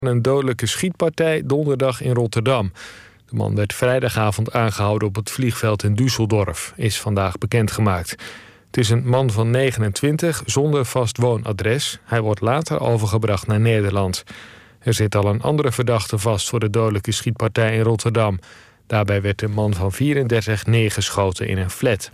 Een dodelijke schietpartij donderdag in Rotterdam. De man werd vrijdagavond aangehouden op het vliegveld in Düsseldorf, is vandaag bekendgemaakt. Het is een man van 29 zonder vast woonadres. Hij wordt later overgebracht naar Nederland. Er zit al een andere verdachte vast voor de dodelijke schietpartij in Rotterdam. Daarbij werd een man van 34 neergeschoten in een flat.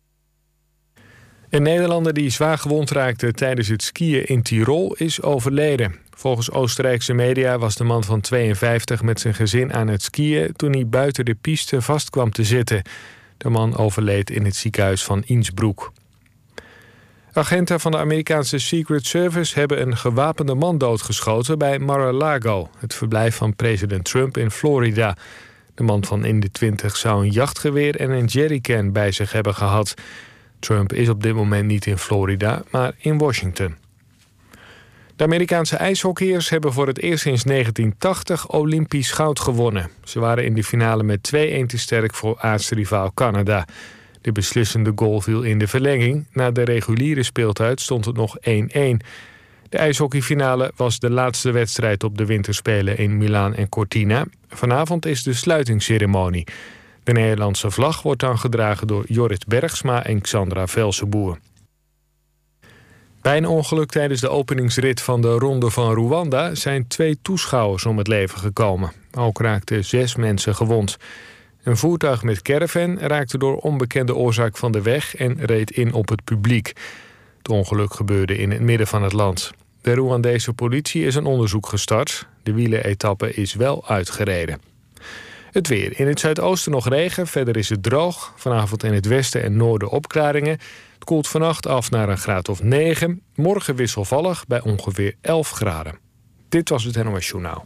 Een Nederlander die zwaar gewond raakte tijdens het skiën in Tirol is overleden. Volgens Oostenrijkse media was de man van 52 met zijn gezin aan het skiën toen hij buiten de piste vast kwam te zitten. De man overleed in het ziekenhuis van Innsbruck. Agenten van de Amerikaanse Secret Service hebben een gewapende man doodgeschoten bij Mar-a-Lago, het verblijf van president Trump in Florida. De man van in de 20 zou een jachtgeweer en een jerrycan bij zich hebben gehad. Trump is op dit moment niet in Florida, maar in Washington. De Amerikaanse ijshockeyers hebben voor het eerst sinds 1980 Olympisch goud gewonnen. Ze waren in de finale met 2-1 te sterk voor aartsrivaal Canada. De beslissende goal viel in de verlenging. Na de reguliere speeltijd stond het nog 1-1. De ijshockeyfinale was de laatste wedstrijd op de winterspelen in Milaan en Cortina. Vanavond is de sluitingsceremonie. De Nederlandse vlag wordt dan gedragen door Jorrit Bergsma en Xandra Velsenboer. Bij een ongeluk tijdens de openingsrit van de Ronde van Rwanda zijn 2 toeschouwers om het leven gekomen. Ook raakten 6 mensen gewond. Een voertuig met caravan raakte door onbekende oorzaak van de weg en reed in op het publiek. Het ongeluk gebeurde in het midden van het land. De Rwandese politie is een onderzoek gestart. De wieleretappe is wel uitgereden. Het weer. In het zuidoosten nog regen, verder is het droog. Vanavond in het westen en noorden opklaringen. Het koelt vannacht af naar een graad of 9. Morgen wisselvallig bij ongeveer 11 graden. Dit was het NOS Journaal.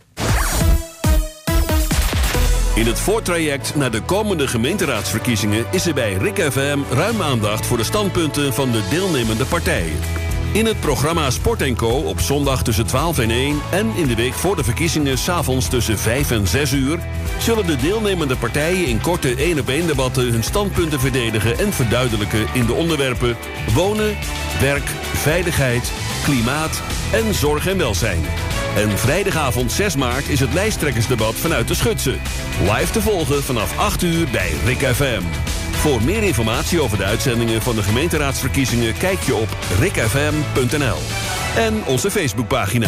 In het voortraject naar de komende gemeenteraadsverkiezingen is er bij RIK FM ruim aandacht voor de standpunten van de deelnemende partijen. In het programma Sport & Co. op zondag tussen 12 en 1 en in de week voor de verkiezingen 's avonds tussen 5 en 6 uur... zullen de deelnemende partijen in korte 1-op-1 debatten hun standpunten verdedigen en verduidelijken in de onderwerpen wonen, werk, veiligheid, klimaat en zorg en welzijn. En vrijdagavond 6 maart is het lijsttrekkersdebat vanuit de Schutse. Live te volgen vanaf 8 uur bij RIK FM. Voor meer informatie over de uitzendingen van de gemeenteraadsverkiezingen kijk je op rikfm.nl. En onze Facebookpagina.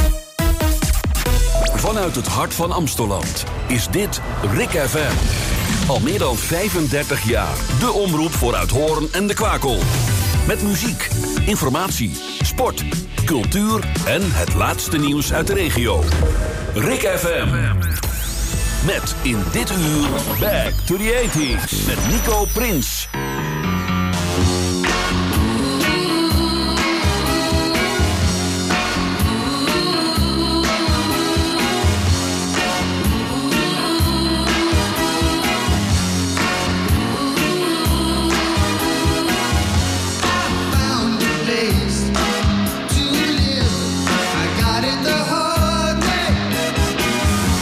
Vanuit het hart van Amstelland is dit RIK FM. Al meer dan 35 jaar de omroep voor Uithoorn en de Kwakel. Met muziek, informatie, sport, cultuur en het laatste nieuws uit de regio. RIK FM. Met in dit uur Back to the 80s met Nico Prins.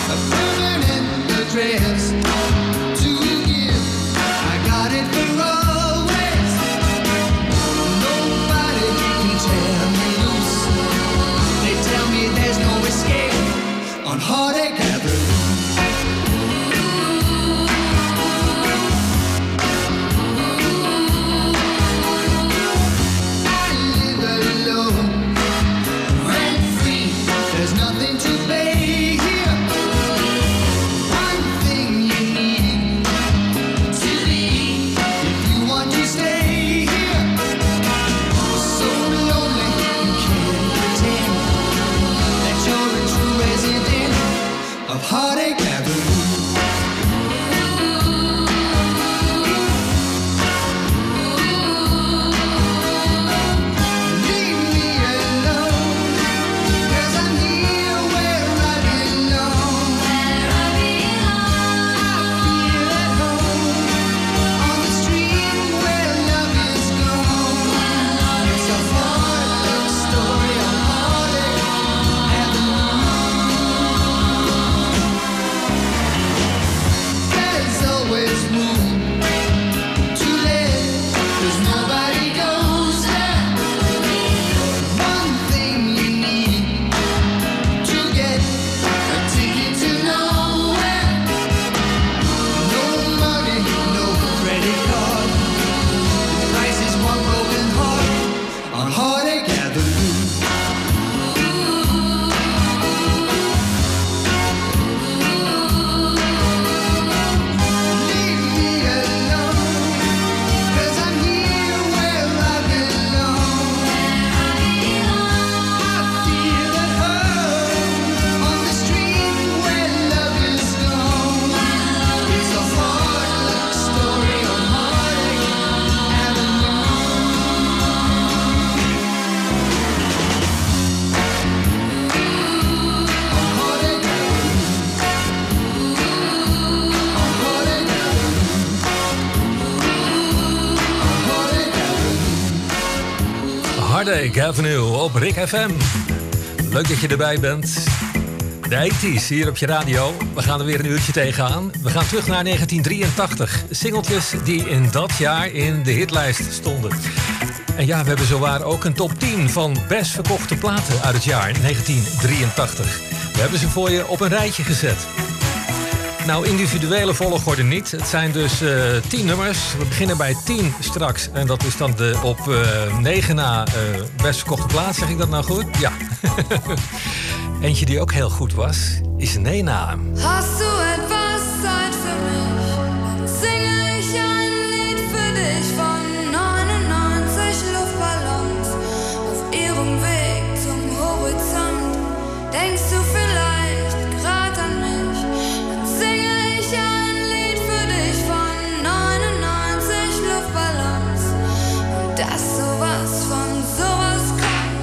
To give, I got it for all. Heartache Avenue op Rik FM. Leuk dat je erbij bent. De 80's hier op je radio. We gaan er weer een uurtje tegenaan. We gaan terug naar 1983. Singeltjes die in dat jaar in de hitlijst stonden. En ja, we hebben zowaar ook een top 10 van best verkochte platen uit het jaar 1983. We hebben ze voor je op een rijtje gezet. Nou, individuele volgorde niet. Het zijn dus 10 nummers. We beginnen bij 10 straks. En dat is dan de op 9 na best verkochte plaat. Zeg ik dat nou goed? Ja. Eentje die ook heel goed was, is Nena. Hast du etwas Zeit für mich? Dann singe ich ein Lied für dich von 99 Luftballons auf ihrem Weg zum Horizont. Denkst du vielleicht grad an mich? Dann singe ich ein Lied für dich von 99 Luftballons und dass sowas von sowas kommt.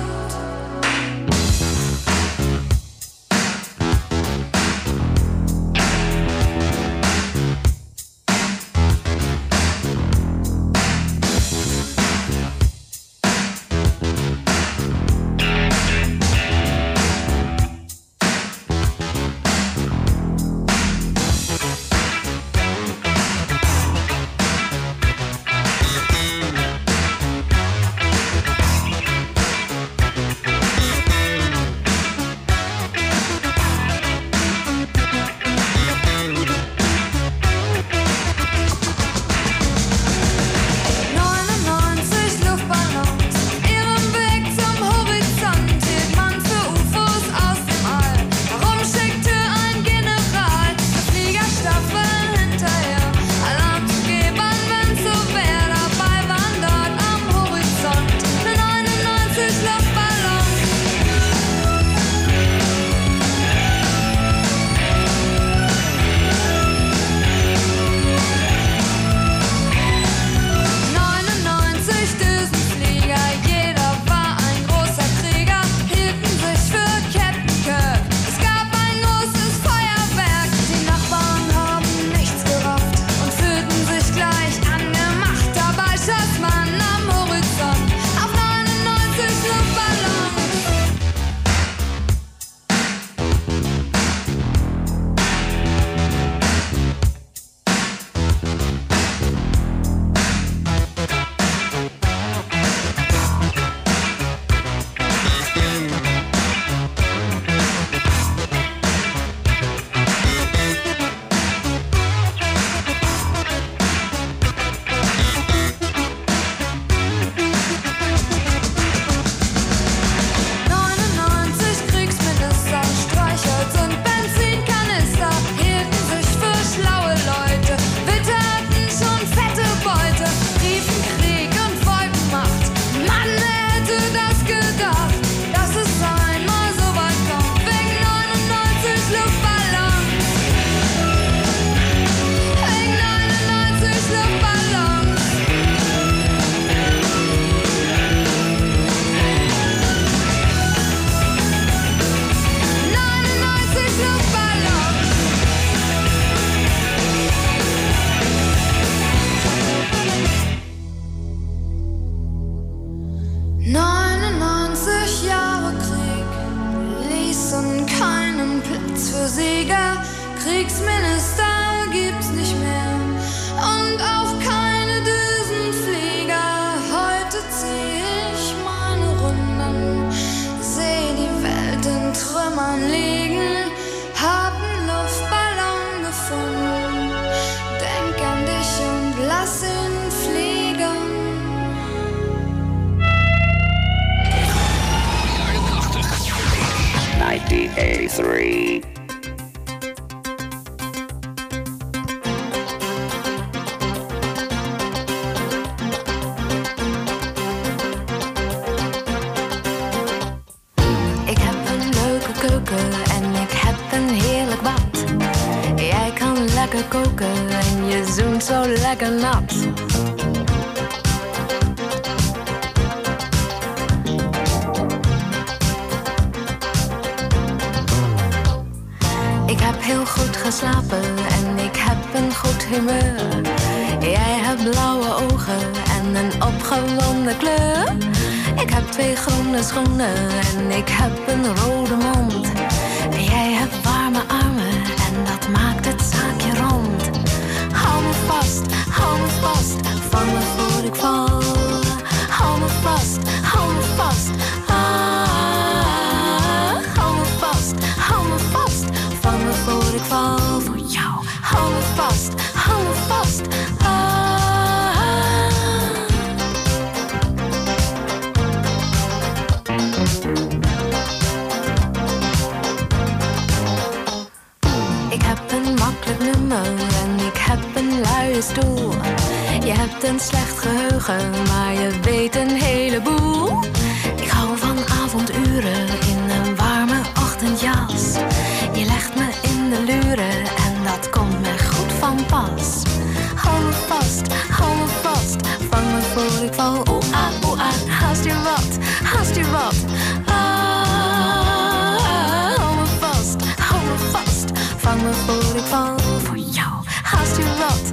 Ik heb heel goed geslapen en ik heb een goed humeur. Jij hebt blauwe ogen en en een opgewonden kleur. Ik heb 2 groene schoenen en ik heb een rode mond. En jij hebt warme armen en dat maakt het zaakje rond. Hou me vast, vang me voor ik val. Hou me vast, hou me vast, vang me voor ik val. Voor jou, hou me vast, Ik heb een makkelijk nummer en ik heb een luie stoel. Je hebt een slecht geheugen, maar je weet een heleboel. Ik hou van avonduren in een warme ochtendjas. Je legt me in de luren en dat komt me goed van pas. Hou me vast, vang me voor ik val. Oeh ah, haast je wat, hou me vast, vang me voor ik val. Voor jou, haast je wat,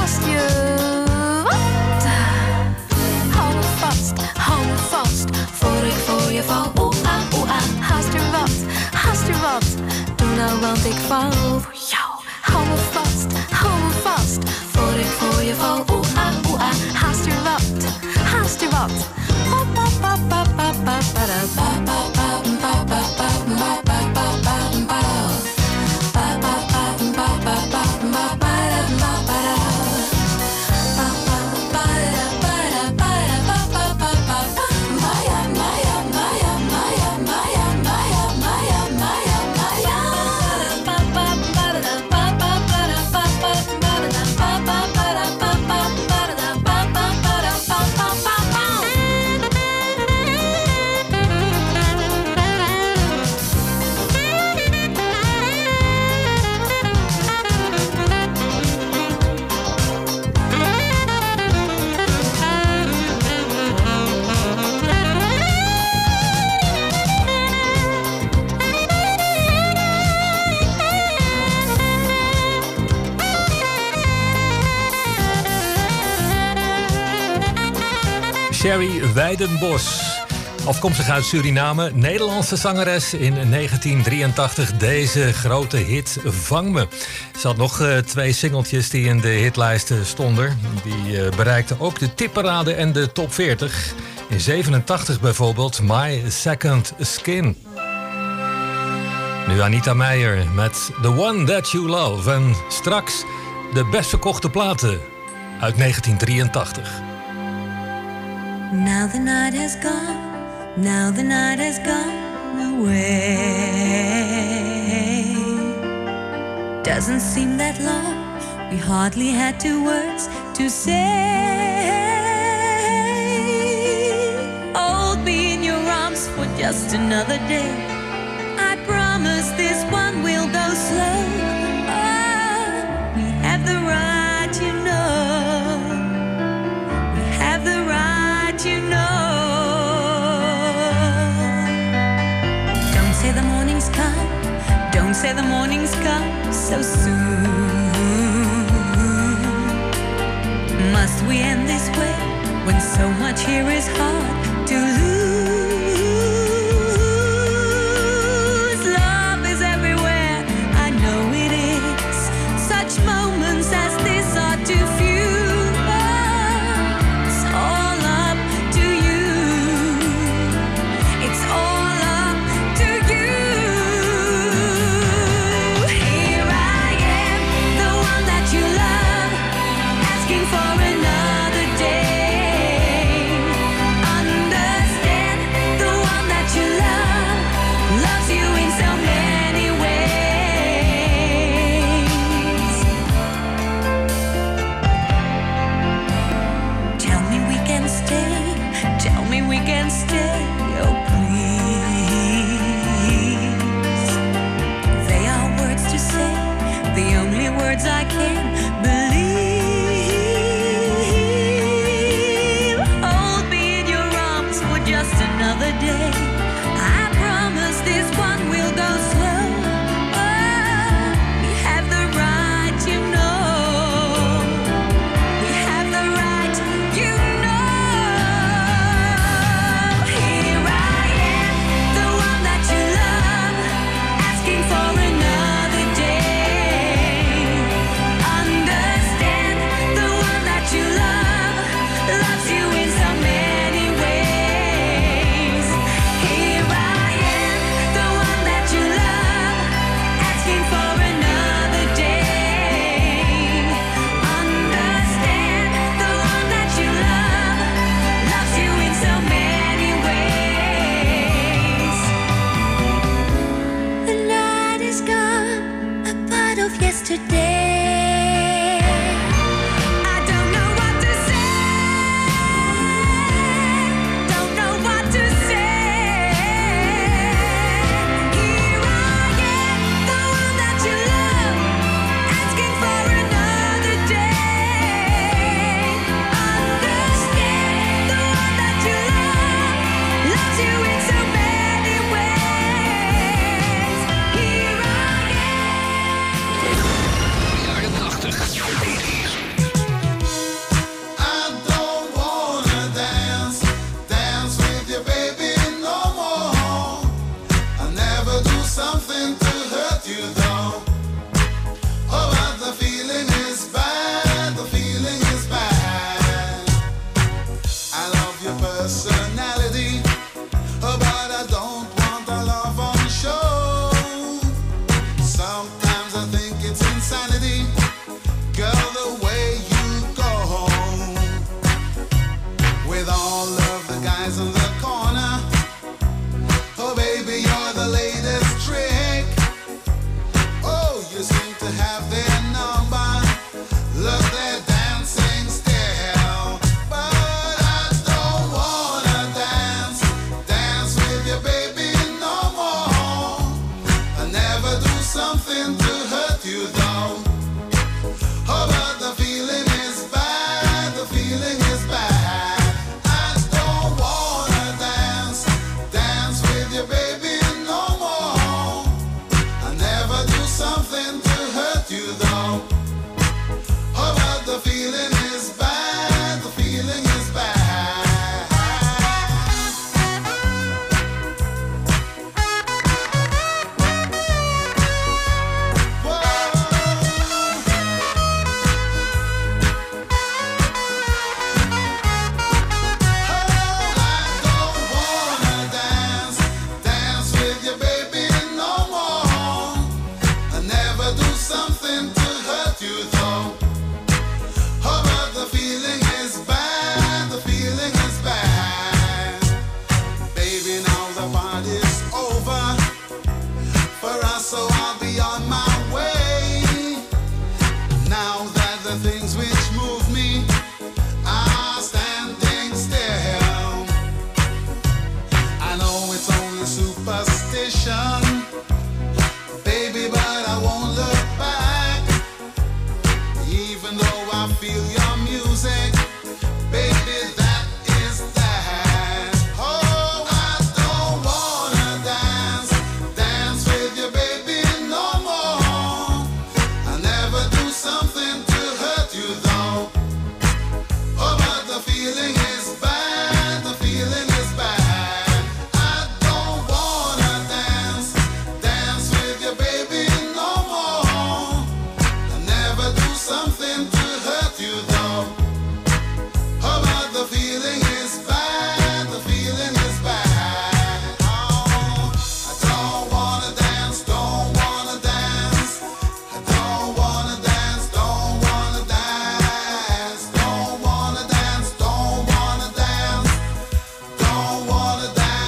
hou me vast, voor ik voor je val. Oeh ah, haast je wat, doe nou want ik val. Voor jou, hou me vast, voor ik voor je val. Oeh ah, haast je wat. Sherry Weidenbos, afkomstig uit Suriname, Nederlandse zangeres in 1983. Deze grote hit Vang Me. Ze had nog 2 singeltjes die in de hitlijsten stonden. Die bereikten ook de tipparade en de top 40. In 87 bijvoorbeeld My Second Skin. Nu Anita Meijer met The One That You Love. En straks de best verkochte platen uit 1983. Now the night has gone, now the night has gone away. Doesn't seem that long, we hardly had 2 words to say. Hold me in your arms for just another day. I promise this one will go slow. Oh, we have the right, you know. We have the right, you know. Don't say the morning's come, don't say the morning's come so soon. Must we end this way when so much here is hard to lose? Love is everywhere, I know it is. Such moments as this are too few. It's all up to you. It's all up to you. Here I am, the one that you love, asking for another day. Understand, the one that you love loves you in so many ways. Tell me we can stay, tell me we can stay, oh please. They are words to say, the only words I can believe. Hold me in your arms for just another day. I promise this one will go slow. Oh, we have the right, you know. We have the right, you know. yesterday. I don't know what to say, don't know what to say. Here I am, the one that you love, asking for another day. Understand, the one that you love loves you in so many ways. Here I Jaren 80. I don't wanna dance with you, baby, no more. I'll never do something to hurt you, though. Oh, but the feeling is bad, the feeling is bad. I love your personality, oh, but I don't want a love on show. Sometimes I think it's insanity, girl, the way you go home with all of the guys in the corner. Oh, baby, you're the latest trick. Oh, you seem to have their number. Look, they're dancing still. But I don't wanna dance with you, baby, no more. I never do something to hurt you, though. Oh, but the feeling is bad, the feeling is bad. I don't wanna dance with you, baby, no more. I never do something to hurt you, though. Oh, but the feeling is bad, the feeling is bad. Dance with you, baby, no more. I never do something to hurt you, though. Oh, but the feeling is bad, the feeling is bad. Baby, now the party's over for us, so I'll be on my way. Now that the things which move me are standing still. I know it's only superstition, baby, but I won't look back. Even though I feel your music, baby, that is that. Oh, I don't wanna dance with you, baby, no more. I never do something to hurt you, though. Oh, but the feeling is bad, the feeling is bad. I don't wanna dance with you, baby, no more. I never do something to hurt you, though. Oh, but the feeling is bad, the feeling is bad. Oh, I don't wanna dance, don't wanna dance. I don't wanna dance, don't wanna dance. Don't wanna dance, don't wanna dance. Don't wanna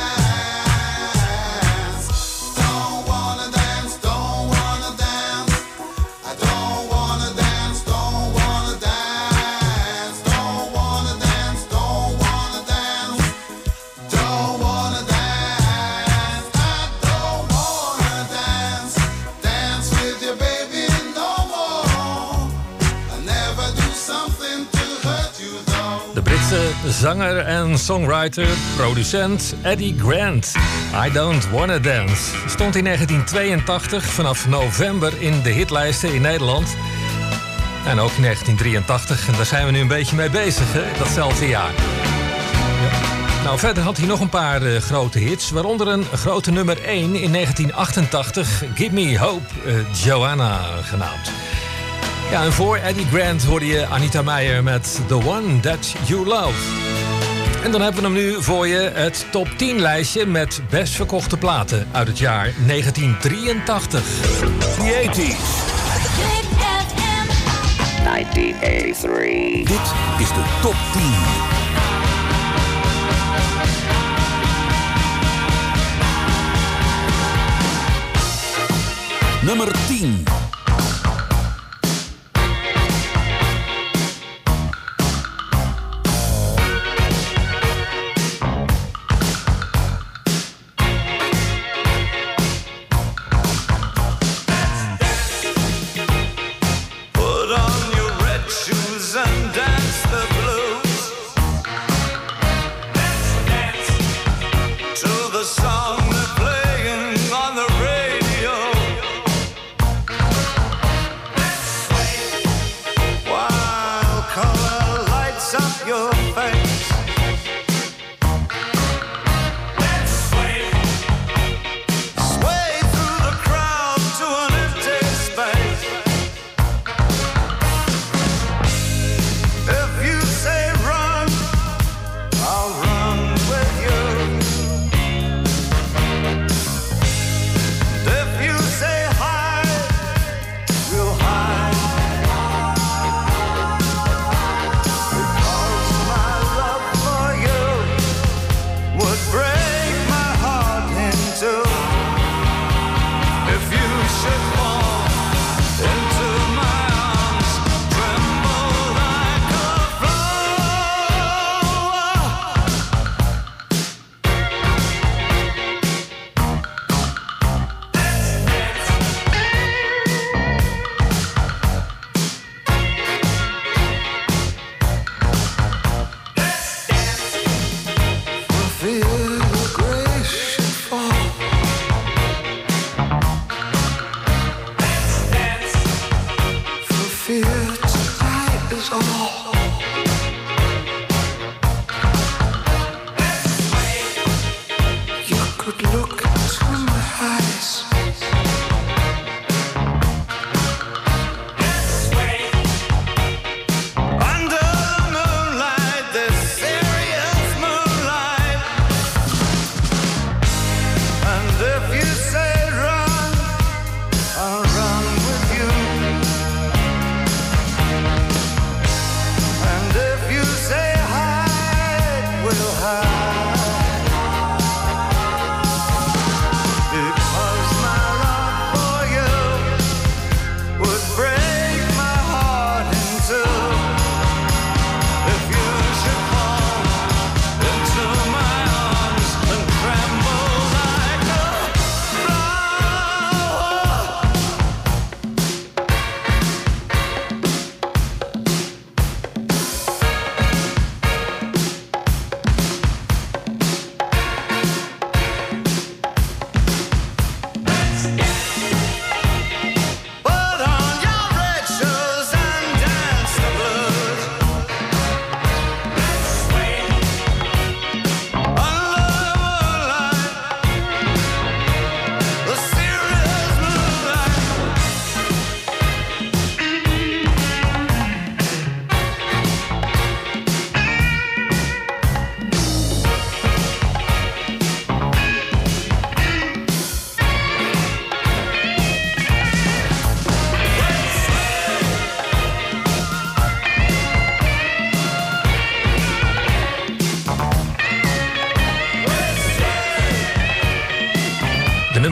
dance. Don't wanna dance, don't wanna dance. I don't wanna dance, don't wanna dance. Don't wanna dance, don't wanna dance. Don't wanna dance. I don't wanna dance with you, baby, no more. I never do something to hurt you, though. De Britse zanger en songwriter, producent Eddie Grant. I Don't Wanna Dance stond in 1982 vanaf november in de hitlijsten in Nederland. En ook in 1983, en daar zijn we nu een beetje mee bezig, hè? Datzelfde jaar. Nou, verder had hij nog een paar grote hits, waaronder een grote nummer 1 in 1988, Give Me Hope, Joanna genaamd. Ja, en voor Eddie Grant hoorde je Anita Meijer met The One That You Love. En dan hebben we hem nu voor je, het top 10 lijstje met best verkochte platen uit het jaar 1983. The 80s. 1983. Dit is de top 10. Nummer 10.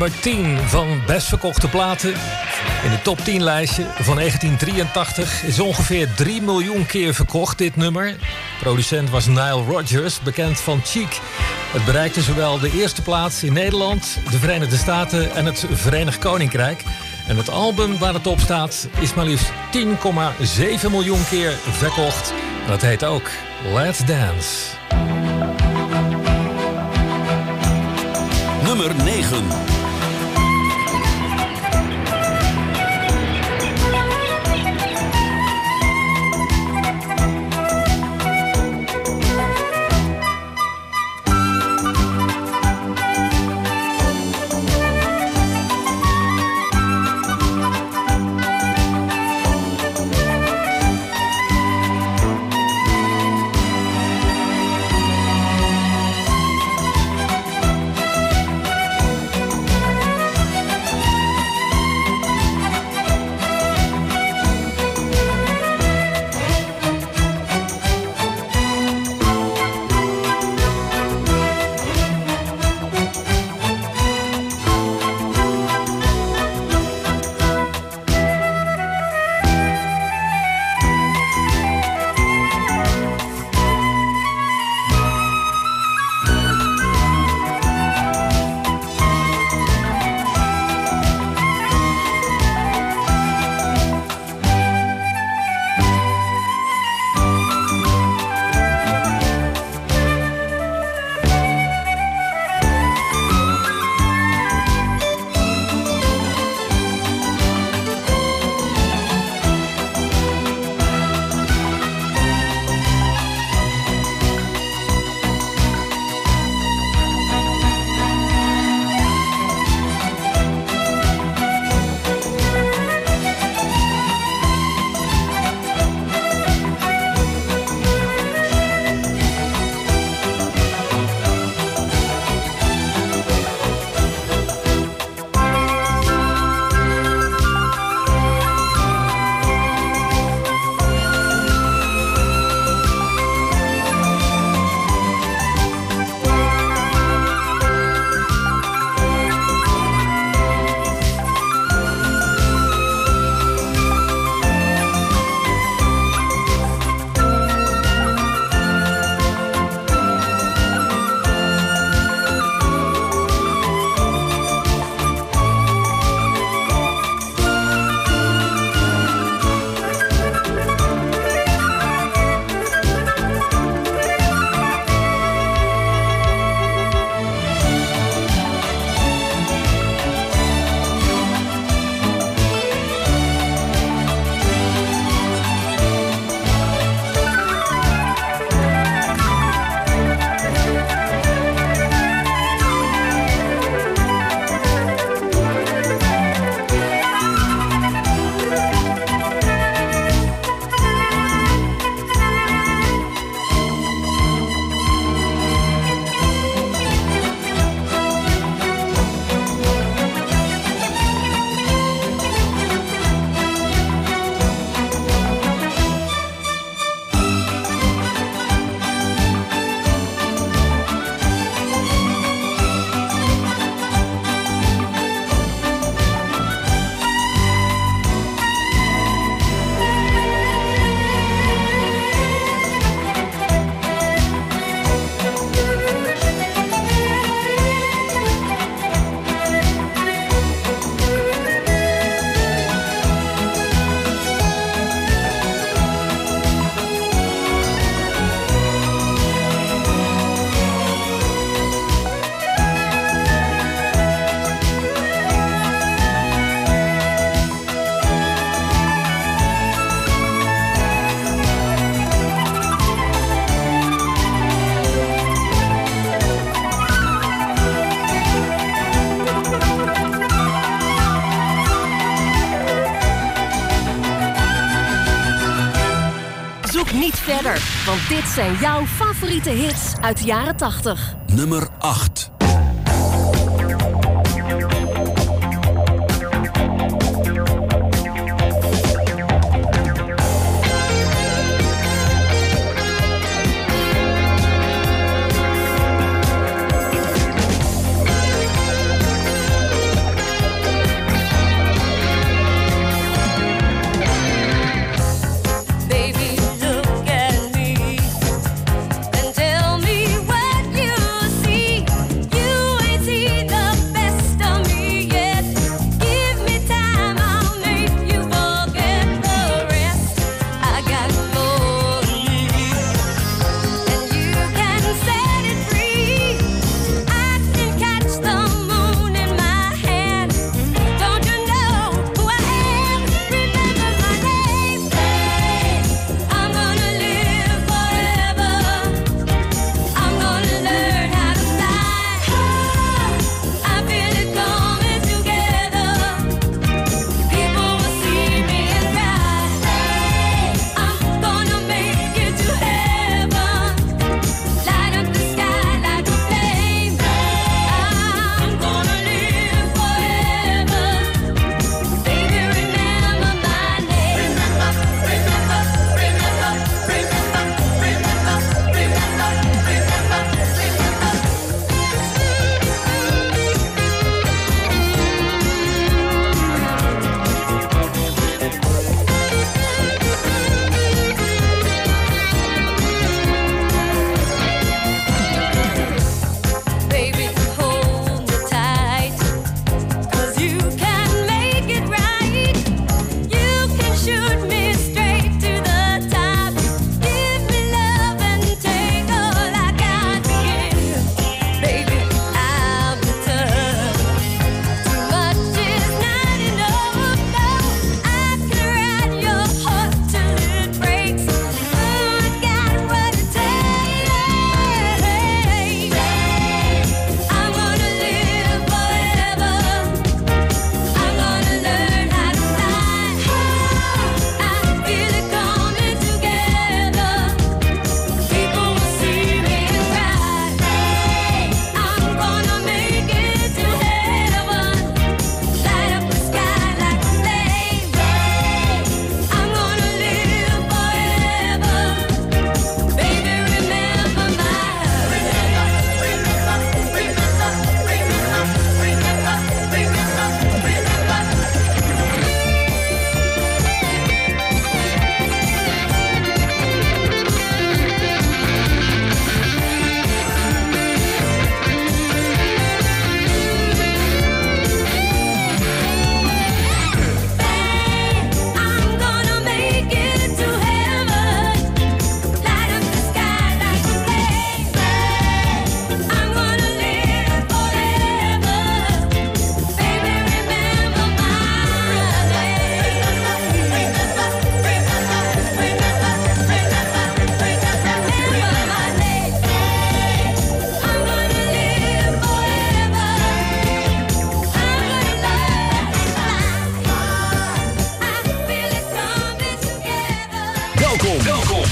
nummer 10 van best verkochte platen. In de top 10 lijstje van 1983 is ongeveer 3 miljoen keer verkocht, dit nummer. Producent was Nile Rodgers, bekend van Chic. Het bereikte zowel de eerste plaats in Nederland, de Verenigde Staten en het Verenigd Koninkrijk. En het album waar het op staat is maar liefst 10,7 miljoen keer verkocht. En dat heet ook Let's Dance. Nummer 9. niet verder, want dit zijn jouw favoriete hits uit de jaren 80. Nummer 8.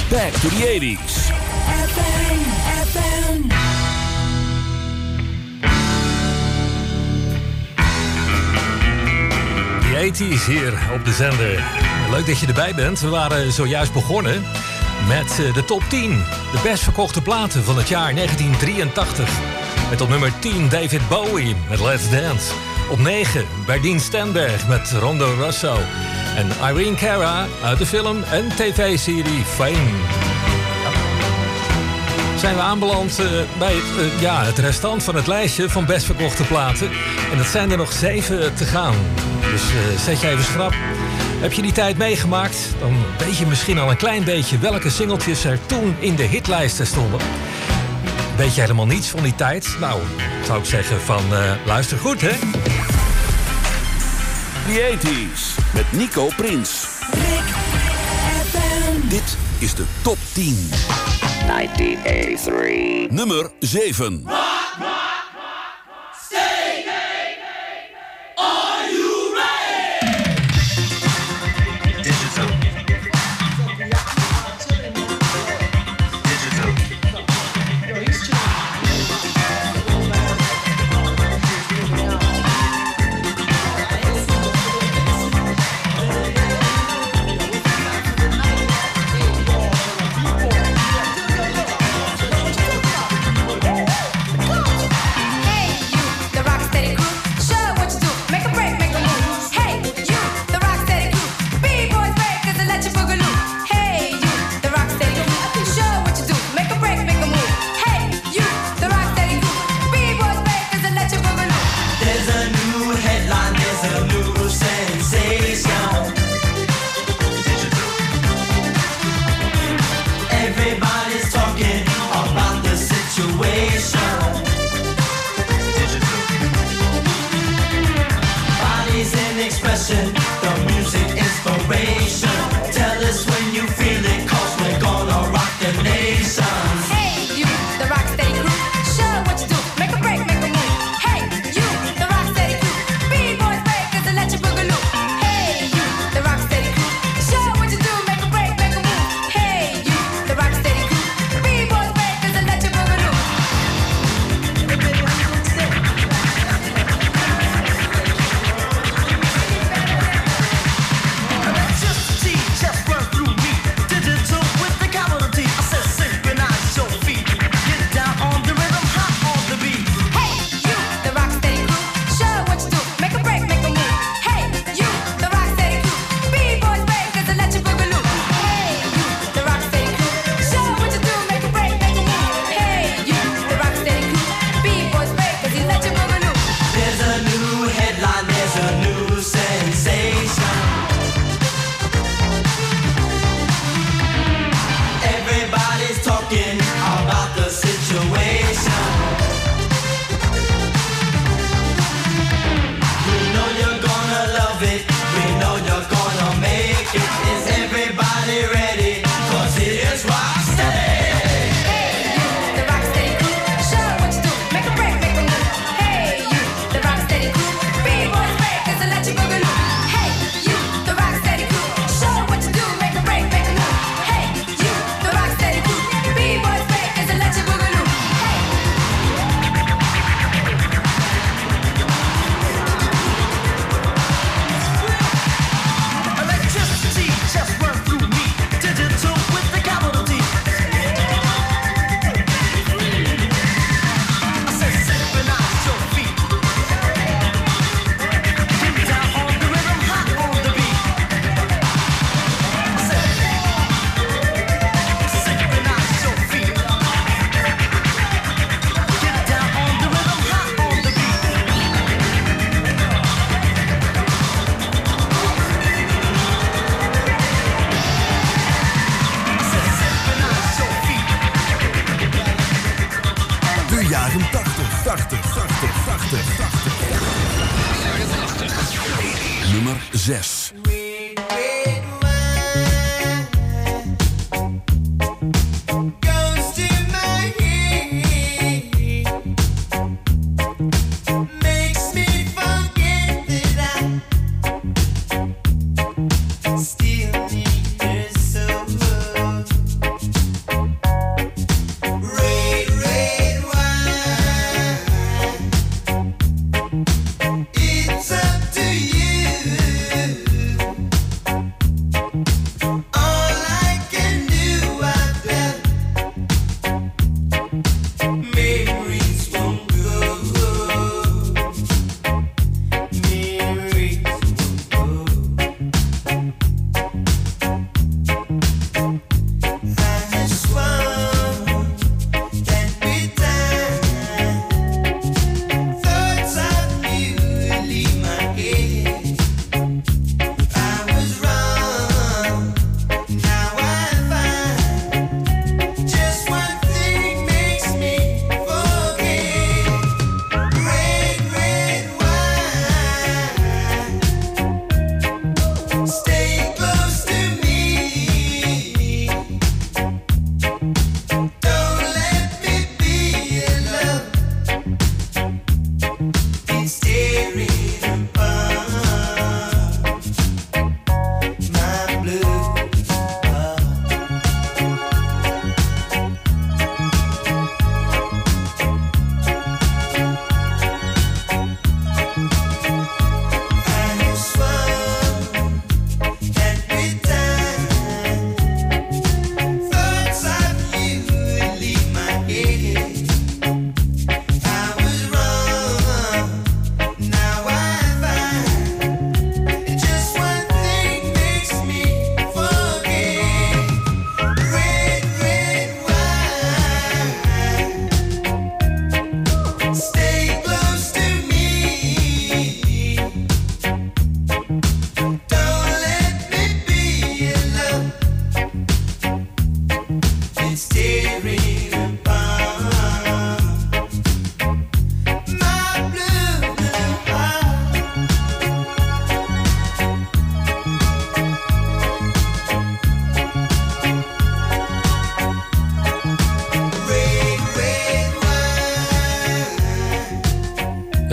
Back to the 80s. De 80s hier op de zender. Leuk dat je erbij bent. We waren zojuist begonnen met de top 10. De best verkochte platen van het jaar 1983. Met op nummer 10 David Bowie met Let's Dance. Op 9 Berdien Stenberg met Rondo Rosso. En Irene Cara uit de film en tv-serie Fame. Zijn we aanbeland bij het restant van het lijstje van best verkochte platen. En dat zijn er nog 7 te gaan. Dus zet je even schrap. Heb je die tijd meegemaakt? Dan weet je misschien al een klein beetje welke singeltjes er toen in de hitlijsten stonden. Weet je helemaal niets van die tijd? Nou, zou ik zeggen van luister goed, hè? The 80s met Nico Prins. Dit is de top 10. 1983. Nummer 7. Nummer 6.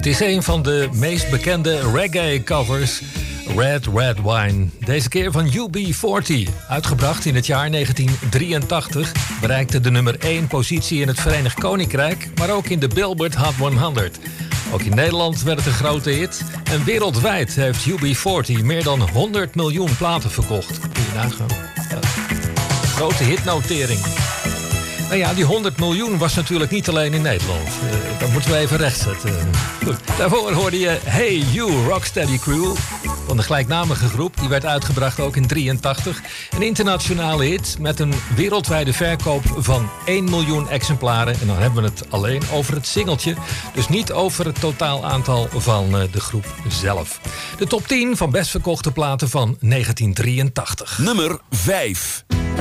Het is een van de meest bekende reggae-covers, Red Red Wine. Deze keer van UB40. Uitgebracht in het jaar 1983 bereikte de nummer 1 positie in het Verenigd Koninkrijk, maar ook in de Billboard Hot 100. Ook in Nederland werd het een grote hit. En wereldwijd heeft UB40 meer dan 100 miljoen platen verkocht. Kun je nagaan. Grote hitnotering. Nou ja, die 100 miljoen was natuurlijk niet alleen in Nederland. Dat moeten we even rechtzetten. Goed. Daarvoor hoorde je Hey You, Rocksteady Crew van de gelijknamige groep. Die werd uitgebracht ook in 83. Een internationale hit met een wereldwijde verkoop van 1 miljoen exemplaren. En dan hebben we het alleen over het singeltje. Dus niet over het totaal aantal van de groep zelf. De top 10 van best verkochte platen van 1983. Nummer 5.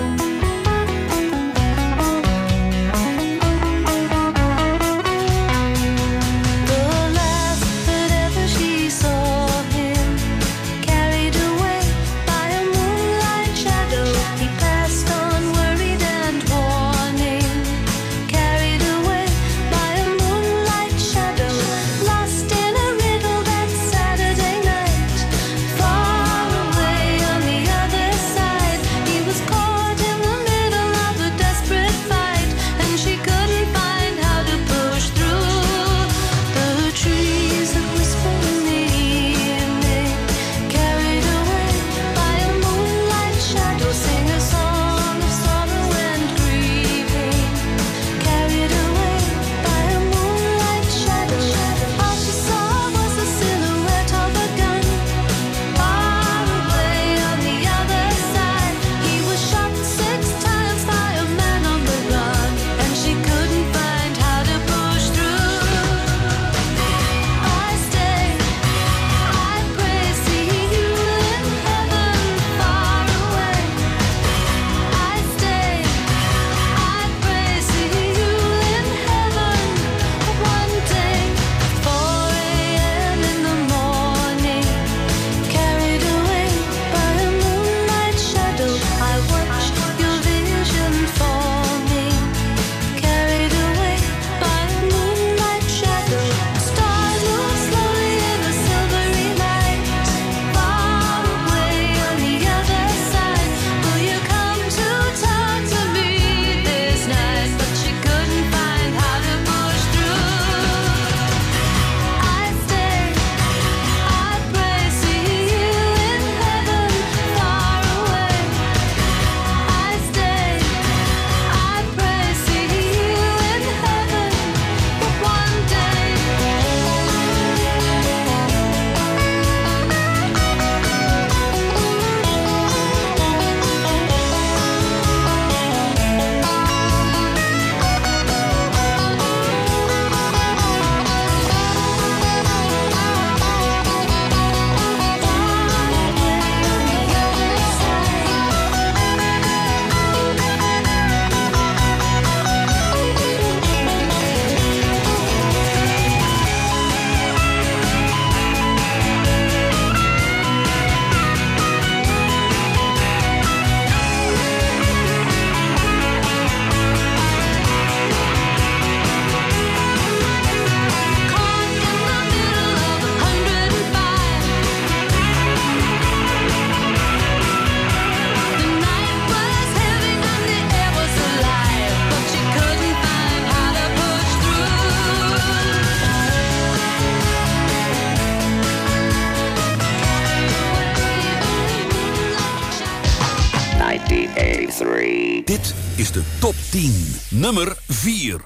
Dit is de top 10. Nummer 4.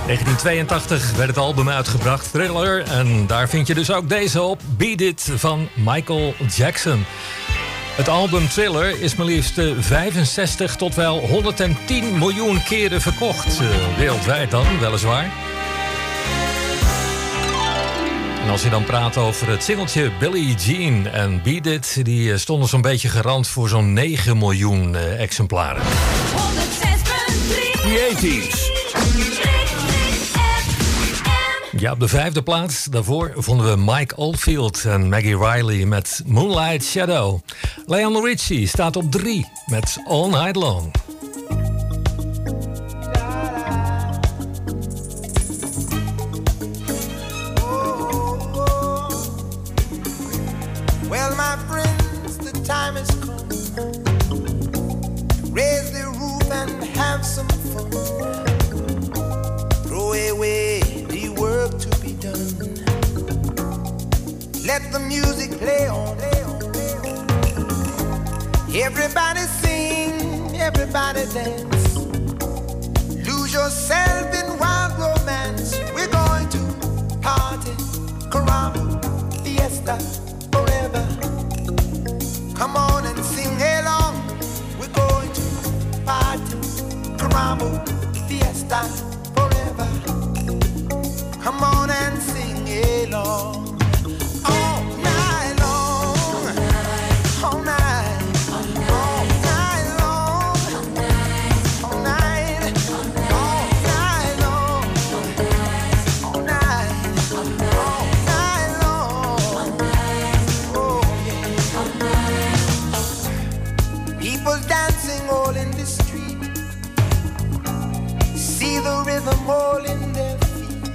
1982 werd het album uitgebracht, Thriller. En daar vind je dus ook deze op, Beat It van Michael Jackson. Het album Thriller is maar liefst 65 tot wel 110 miljoen keren verkocht. Wereldwijd dan, weliswaar. En als je dan praat over het singeltje Billie Jean en Beat It, die stonden zo'n beetje garant voor zo'n 9 miljoen exemplaren. 106.3 The 80s. Ja, op de 5e plaats. Daarvoor vonden we Mike Oldfield en Maggie Riley met Moonlight Shadow. Lionel Richie staat op 3 met All Night Long. Well, my friends, the time has come. Raise the roof and have some fun. Throw away the work to be done. Let the music play on. Everybody sing, everybody dance. Lose yourself in wild romance. We're going to party, caramba, fiesta, forever. Come on and sing along. We're going to party, caramba, fiesta, forever. Come on and sing along. All night long, all night, all night long, all night, all night long, all night, all night long. Oh yeah. People dancing all in the street. See the rhythm all in their feet.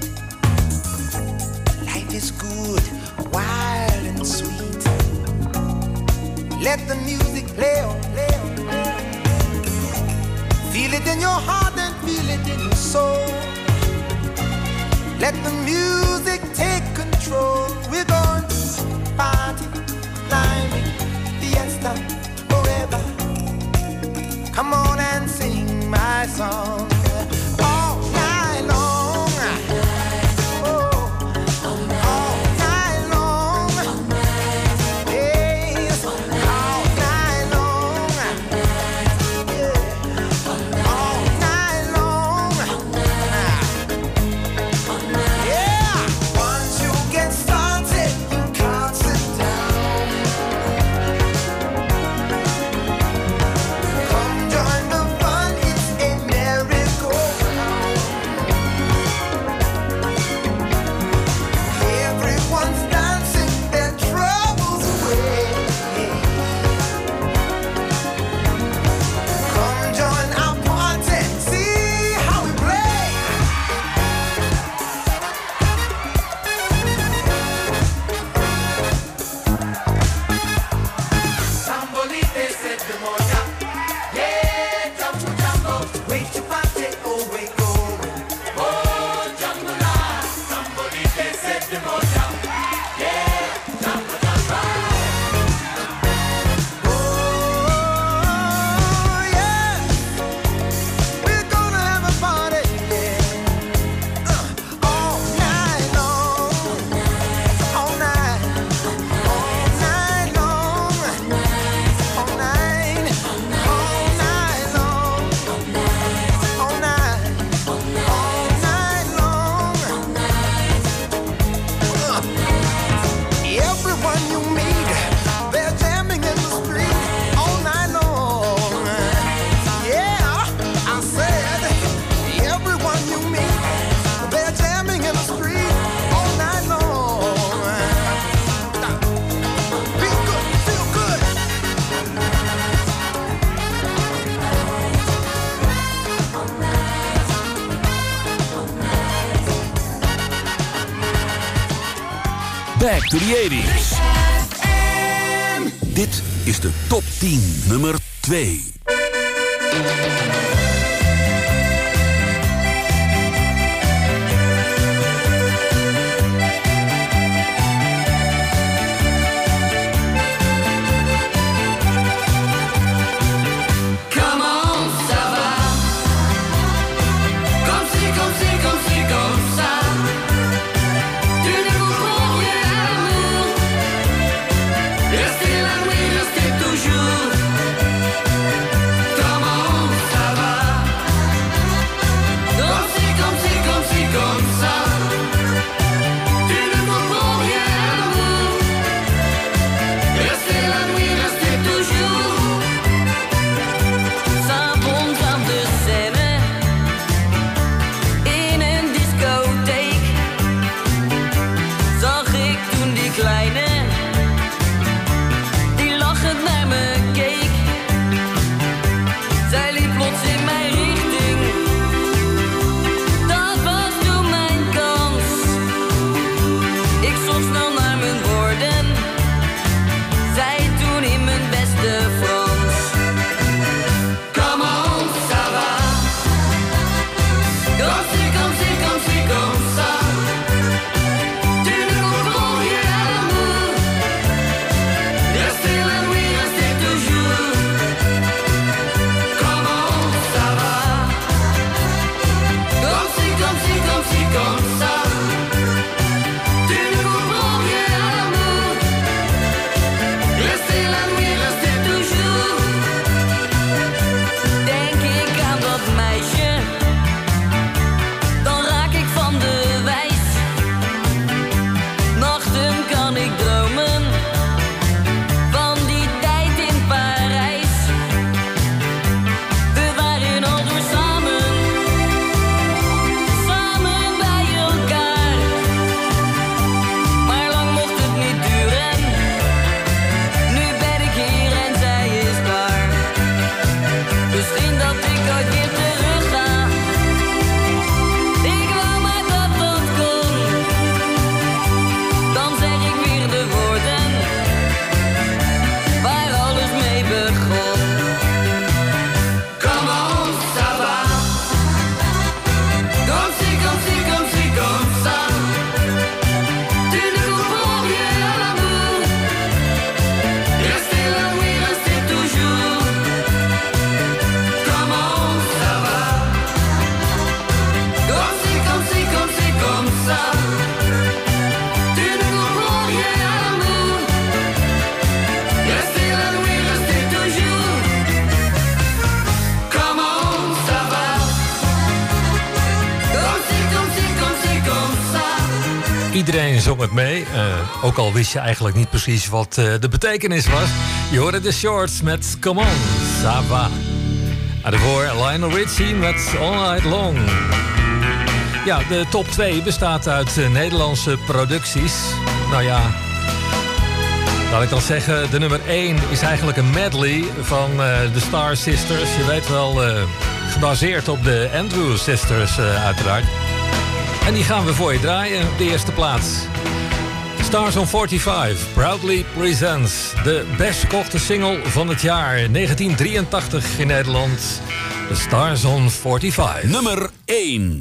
Life is good, wild and sweet. Let the music play on, play on, play on. Feel it in your heart and feel it in your soul. Let the music take control. We're going to party, climbing, fiesta, forever. Come on and sing my song. All night long. Oh, all night long. Yes, all night long. Yeah, all night long. Yeah, once you get started, you can't sit down. Come join the fun, it's a merry-go-round. Everyone's dancing their troubles away. Come join our party, see how we play. Sambolite said the moja. Yeah, jumbo jumbo. Wait to party, oh wait going. Oh, jumbo la. Sambolite said the moja. Yeah, jumbo jumbo. Oh, yeah. We're gonna have a party, yeah. All night long. All night. All night long. All night. All night long. All night. All night long. Everyone you meet, they're jamming in the street all night long. Yeah, I said, everyone you meet, they're jamming in the street all night long. Feel good, feel good. Back to the 80s. Dit is de top 10, nummer 2. Come on, ça va. Comme si, comme si, comme si, Iedereen zong het mee. Ook al wist je eigenlijk niet precies wat de betekenis was. Je hoorde de Shorts met Come On, Ça Va. En daarvoor Lionel Richie met All Night Long. Ja, de top 2 bestaat uit Nederlandse producties. Nou ja, laat ik dan zeggen, de nummer 1 is eigenlijk een medley van de Star Sisters. Je weet wel, gebaseerd op de Andrews Sisters uiteraard. En die gaan we voor je draaien op de eerste plaats. Stars on 45 proudly presents de best verkochte single van het jaar 1983 in Nederland. De Stars on 45. Nummer 1.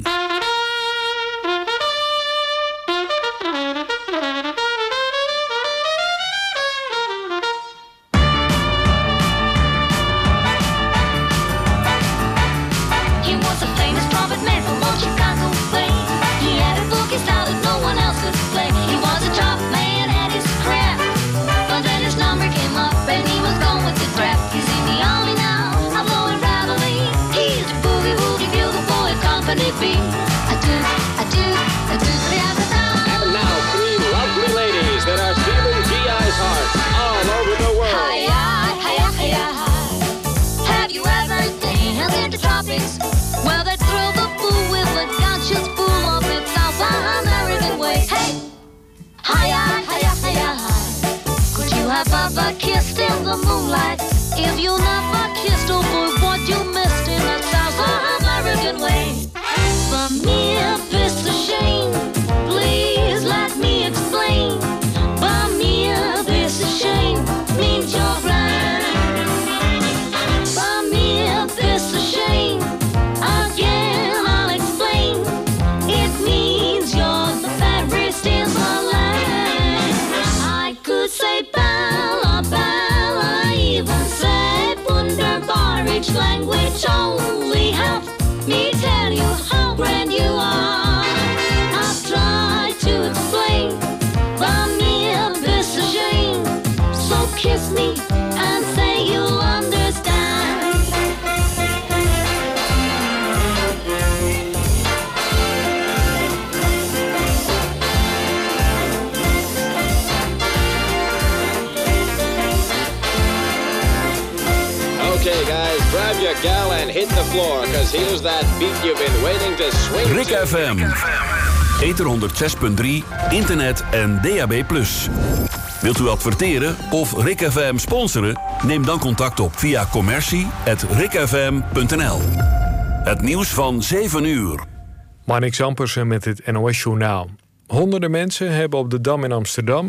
Never kissed in the moonlight. If you never kissed, oh boy, what you missed in that South American way. For me, if it's a shame, please let me explain. For me, if it's a shame, means you're blind. For me, if it's a shame, again I'll explain. It means you're the fairest in the land. I could say each language only help me tell you how grand you are. I've tried to explain, but me if this a shame. So kiss me and say you'll understand. Okay guys, grab your gal and hit the floor, cause here's that beat you've been waiting to swing Rick to. FM. Ether 106.3, internet en DAB+. Wilt u adverteren of Rick FM sponsoren? Neem dan contact op via commercie@rickfm.nl. Het nieuws van 7 uur. Marnix Ampersen met het NOS Journaal. Honderden mensen hebben op de Dam in Amsterdam